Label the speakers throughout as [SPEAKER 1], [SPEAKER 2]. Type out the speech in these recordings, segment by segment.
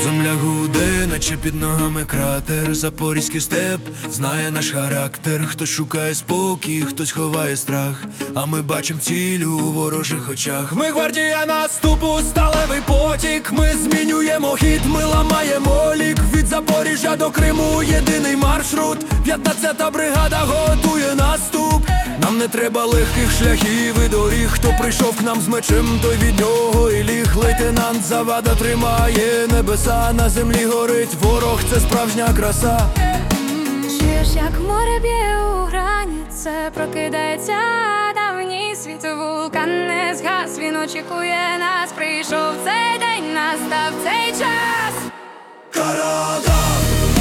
[SPEAKER 1] Земля гуде, наче під ногами кратер. Запорізький степ знає наш характер. Хтось шукає спокій, хтось ховає страх, а ми бачим ціль у ворожих очах. Ми гвардія наступу, сталевий потік. Ми змінюємо хід, ми ламаємо лік. Від Запоріжжя до Криму єдиний маршрут. 15-та бригада готує наступ. Нам не треба легких шляхів і доріг. Хто прийшов к нам з мечем, той від нього і ліг. Лейтенант Завада тримає небеса. На землі горить ворог, це справжня краса.
[SPEAKER 2] Чуєш, як море б'є у граніце, прокидається давній світ. Вулкан не згас, він очікує нас. Прийшов цей день, настав цей час.
[SPEAKER 1] Карадах,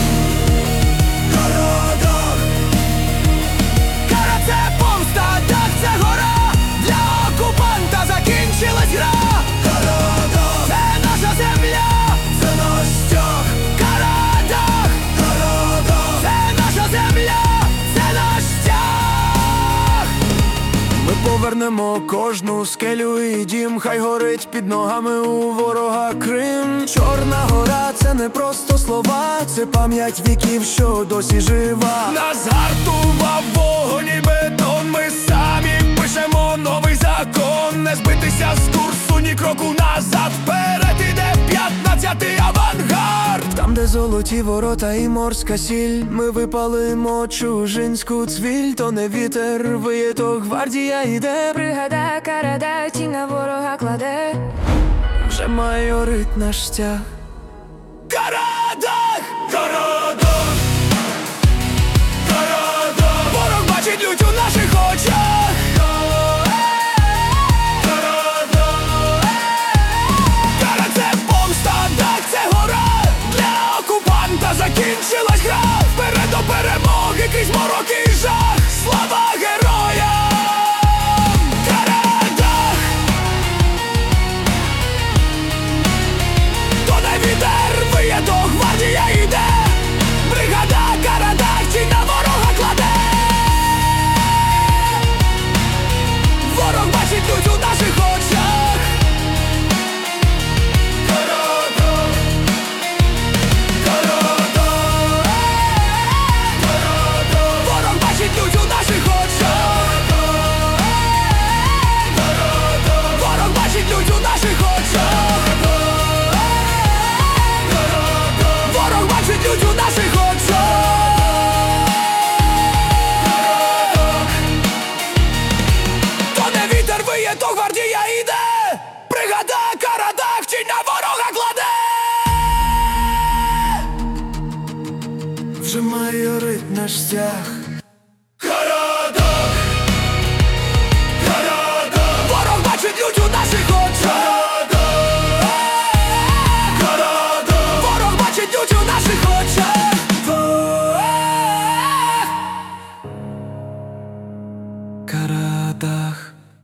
[SPEAKER 1] Карадах. Кара — це помста, дах — це гора. Для окупанта закінчилась гра. Карадах — це наша земля, це наш стяг. Карадах, Карадах — це наша земля, це наш стяг. Ми повернемо кожну скелю і дім. Хай горить під ногами у ворога Крим. Чорна гора — це не просто слова, це пам'ять віків, що досі жива. Нас згартував вогонь і бетон. Ми самі пишемо новий закон. Не збитися з курсу, ні кроку назад. Вперед іде 15-й авангард. Там, де золоті ворота і морська сіль, ми випалимо чужинську цвіль. То не вітер виє, то гвардія йде.
[SPEAKER 2] Бригада Карадах тінь на ворога кладе.
[SPEAKER 1] Вже майорить наш стяг. Карадах! Карадах! Карадах! Ворог бачить лють у наших очах. Карадах! Кара — це помста, дах — це гора. Для окупанта закінчилась гра. Вперед до перемоги крізь морок і жах. Слава героям! Карадах! То не вітер виє, то гвардія йде. Бригада Карадах тінь на ворога кладе. Ворог бачить лють у наших очах. Карадах! Карадах! Карадах! Ворог бачить лють у наших очах. Карадах! Ворог бачить лють у наших очах. Ворог бачить лють у наших очах. То не вітер виє, то гвардія йде. Бригада Карадах тінь на ворога кладе. Вже майорить наш стяг.